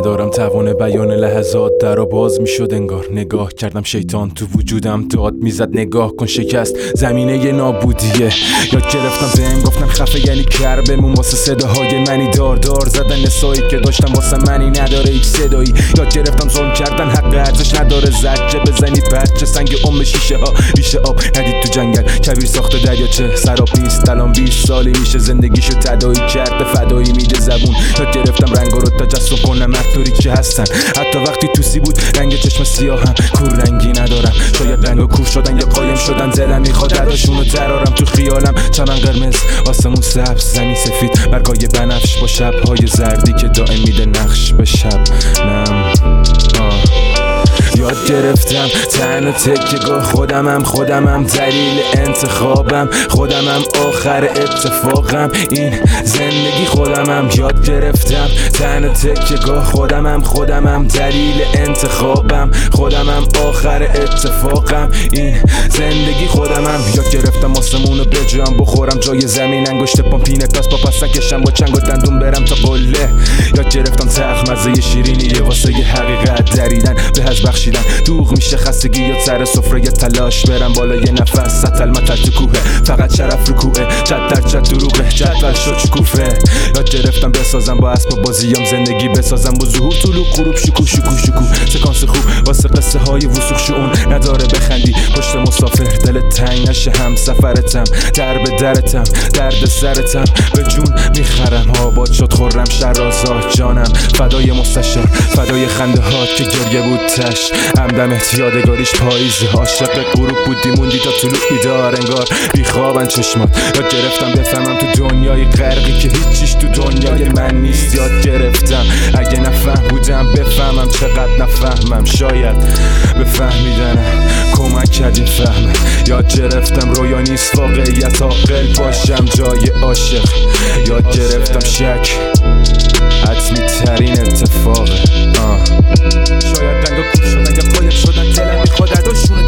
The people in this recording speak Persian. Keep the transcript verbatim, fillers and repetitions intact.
ندارم توان بیان لحظات در و باز میشد انگار. نگاه کردم شیطان تو وجودم داد میزد نگاه کن شکست زمینه ی نابودیه. یاد گرفتم ذهن گفتن خفه یعنی کر بمون واسه صداهای منی دار دار زدن نسایی که داشتم واسه منی نداره هیچ صدایی. یاد گرفتم ظلم کردن حق ارزش نداره زجه بزنی بچه سنگ ام شیشه ها ریشه آب ندید تو جنگل کبیر ساخته دریاچه سراب نیست الان بیست سالی میشه زندگیشو تداعی کرده فدایی میده زبون. یاد گرفتم رنگا رو تجسم کنم هر چه هستن حتی وقتی توسی بود رنگ چشم سیاهم کور رنگی ندارم شاید رنگا کور شدن یا قایم شدن دلم میخواد رداشونو ترارم تو خیالم چمن قرمز آسمون سبز زمین سفید برگای بنفش با شبهای زردی که دائم میده نقش به شب نم آه. یاد گرفتم تنها تکیه‌گاه خودمم خودمم دلیل انتخابم خودمم آخر اتفاقم این زندگی خودمم. یاد گرفتم تنها تکیه‌گاه خودمم خودمم دلیل انتخابم خودمم آخر اتفاقم این زندگی خودمم. یاد گرفتم آسمونو بجوام بخورم جای زمین انگشت پام پینه پس با پس نکشم با چنگ و دندون برم تا قله. یاد گرفتم تلخ مزه شیرینیه واسه ی حقیقت دریدن به از بخشیدن دوغ میشه خستگی یا سر سفره یه تلاش برم بالای نفس سطل متل تو کوه فقط شرف رکوعه جد در جد دروغه جدول شد شکوفه. یاد گرفتم بسازم با اسباب بازیام زندگی بسازم با ظهور طلوع غروب شکو شکو شکو سکانس خوب واسه قصه های وسوخ شون نداره بخندی پشت مسافر دل تنگ نشه هم سفرتم در به درتم درد سرتم به جون میخرم آباد شد خورم شرازات جانم فدای مستشار فدای خنده هات که گریه بود تش همدمت یادگاریش پاییزه عاشق غروب بودی موندی تا طلوع بیدار انگار بیخوابن چشمات. یاد گرفتم بفهمم تو دنیای غرقی که هیچیش تو دنیای من نیست. یاد گرفتم اگه نفهم بودم بفهمم چقدر نفهمم شاید بفهمیدنم کمک کردین فهمم. یاد گرفتم رویا نیست واقعیت عاقل باشم جای عاشق. یاد گرفتم شک حتمی ترین اتفاقه آه. شاید رنگا کور شدن یا قایم شدن دلم میخواد اداشونو